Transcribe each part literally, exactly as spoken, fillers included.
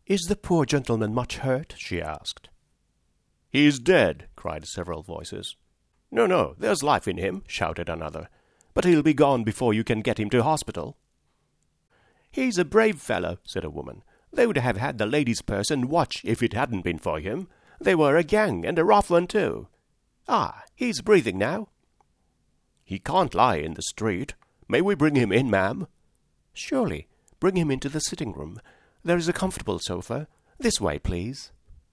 "Is the poor gentleman much hurt?" she asked. "He's dead," cried several voices. "No, no, there's life in him," shouted another. "But he'll be gone before you can get him to hospital." "He's a brave fellow," said a woman. "They would have had the lady's purse and watch if it hadn't been for him. They were a gang, and a rough one too. Ah, he's breathing now." "He can't lie in the street. May we bring him in, ma'am?" "Surely. Bring him into the sitting-room. There is a comfortable sofa. This way, please."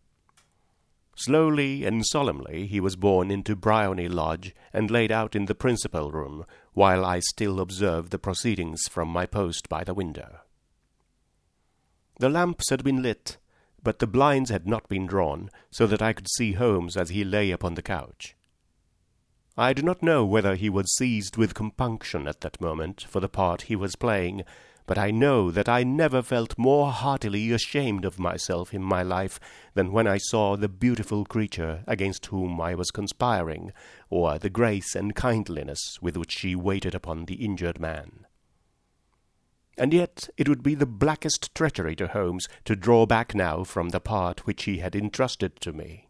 Slowly and solemnly he was borne into Briony Lodge and laid out in the principal room, while I still observed the proceedings from my post by the window. The lamps had been lit, but the blinds had not been drawn, so that I could see Holmes as he lay upon the couch. I do not know whether he was seized with compunction at that moment for the part he was playing, but I know that I never felt more heartily ashamed of myself in my life than when I saw the beautiful creature against whom I was conspiring, or the grace and kindliness with which she waited upon the injured man. And yet it would be the blackest treachery to Holmes to draw back now from the part which he had entrusted to me.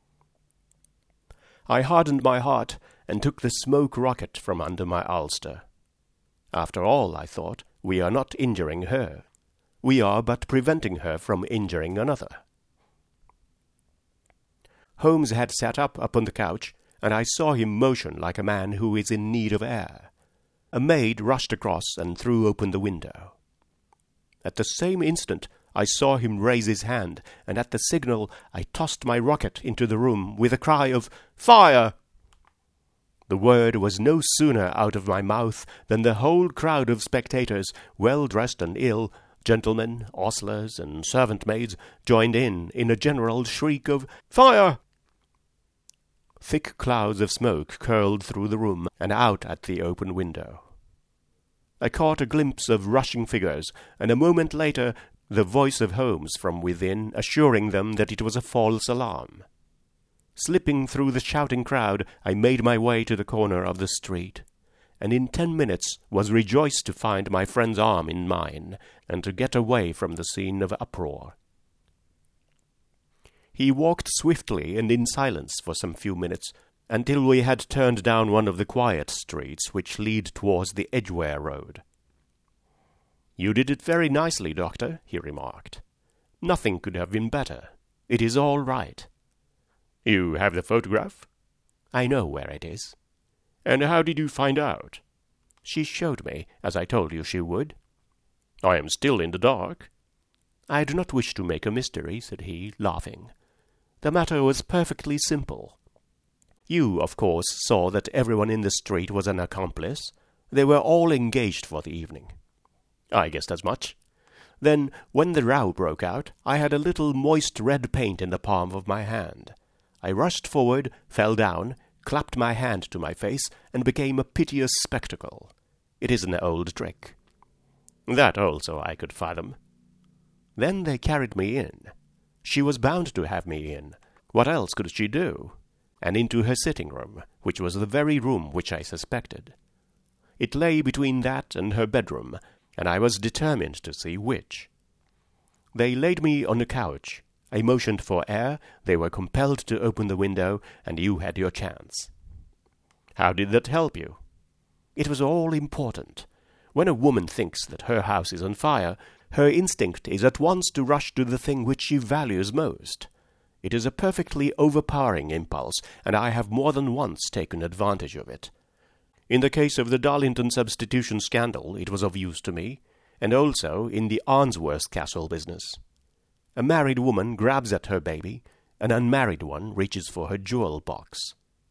I hardened my heart and took the smoke rocket from under my ulster. After all, I thought, we are not injuring her. We are but preventing her from injuring another. Holmes had sat up upon the couch, and I saw him motion like a man who is in need of air. A maid rushed across and threw open the window. At the same instant I saw him raise his hand, and at the signal I tossed my rocket into the room with a cry of "Fire!" The word was no sooner out of my mouth than the whole crowd of spectators, well dressed and ill, gentlemen, ostlers, and servant-maids, joined in in a general shriek of "Fire!" Thick clouds of smoke curled through the room and out at the open window. I caught a glimpse of rushing figures, and a moment later the voice of Holmes from within assuring them that it was a false alarm. Slipping through the shouting crowd, I made my way to the corner of the street, and in ten minutes was rejoiced to find my friend's arm in mine, and to get away from the scene of uproar. He walked swiftly and in silence for some few minutes, until we had turned down one of the quiet streets which lead towards the Edgware Road. "You did it very nicely, Doctor," he remarked. "Nothing could have been better. It is all right." "You have the photograph?" "I know where it is." "And how did you find out?" "She showed me, as I told you she would." "I am still in the dark." "I do not wish to make a mystery," said he, laughing. "The matter was perfectly simple. You, of course, saw that everyone in the street was an accomplice. They were all engaged for the evening." "I guessed as much." "Then, when the row broke out, I had a little moist red paint in the palm of my hand. I rushed forward, fell down, clapped my hand to my face, and became a piteous spectacle. It is an old trick." "That also I could fathom." "Then they carried me in. She was bound to have me in. What else could she do? And into her sitting-room, which was the very room which I suspected. It lay between that and her bedroom, and I was determined to see which. They laid me on a couch. I motioned for air, they were compelled to open the window, and you had your chance." "How did that help you?" "It was all important. When a woman thinks that her house is on fire, her instinct is at once to rush to the thing which she values most. It is a perfectly overpowering impulse, and I have more than once taken advantage of it. In the case of the Darlington substitution scandal it was of use to me, and also in the Arnsworth Castle business. A married woman grabs at her baby, an unmarried one reaches for her jewel box.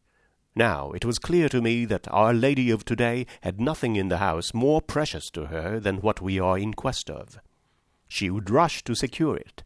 Now, it was clear to me that Our Lady of today had nothing in the house more precious to her than what we are in quest of. She would rush to secure it.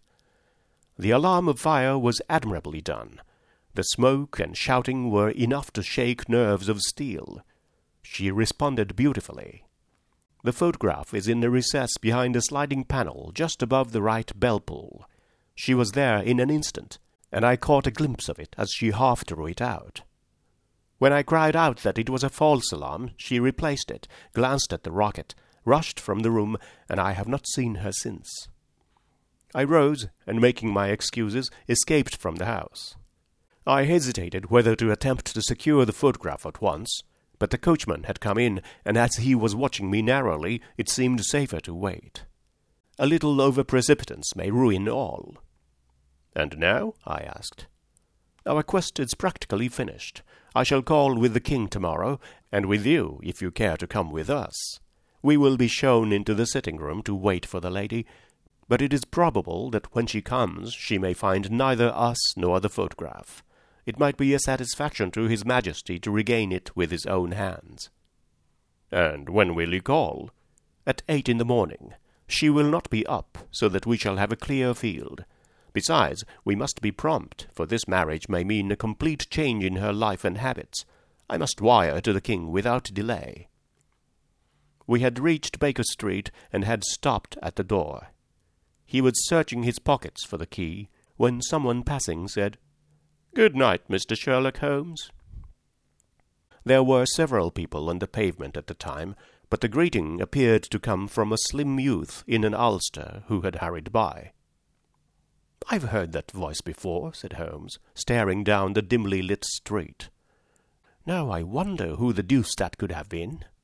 The alarm of fire was admirably done. The smoke and shouting were enough to shake nerves of steel. She responded beautifully. The photograph is in the recess behind a sliding panel just above the right bell-pull. She was there in an instant, and I caught a glimpse of it as she half drew it out. When I cried out that it was a false alarm, she replaced it, glanced at the rocket, rushed from the room, and I have not seen her since. I rose, and making my excuses, escaped from the house. I hesitated whether to attempt to secure the photograph at once, but the coachman had come in, and as he was watching me narrowly, it seemed safer to wait. A little over-precipitance may ruin all. "And now?" I asked. "Our quest is practically finished. I shall call with the king tomorrow, and with you, if you care to come with us. We will be shown into the sitting-room to wait for the lady, but it is probable that when she comes she may find neither us nor the photograph. It might be a satisfaction to his majesty to regain it with his own hands." "And when will you call?" "At eight in the morning. She will not be up, so that we shall have a clear field. Besides, we must be prompt, for this marriage may mean a complete change in her life and habits. I must wire to the king without delay." We had reached Baker Street and had stopped at the door. He was searching his pockets for the key, when someone passing said, "Good night, Mister Sherlock Holmes." There were several people on the pavement at the time, but the greeting appeared to come from a slim youth in an ulster who had hurried by. "I've heard that voice before," said Holmes, staring down the dimly lit street. "Now I wonder who the deuce that could have been."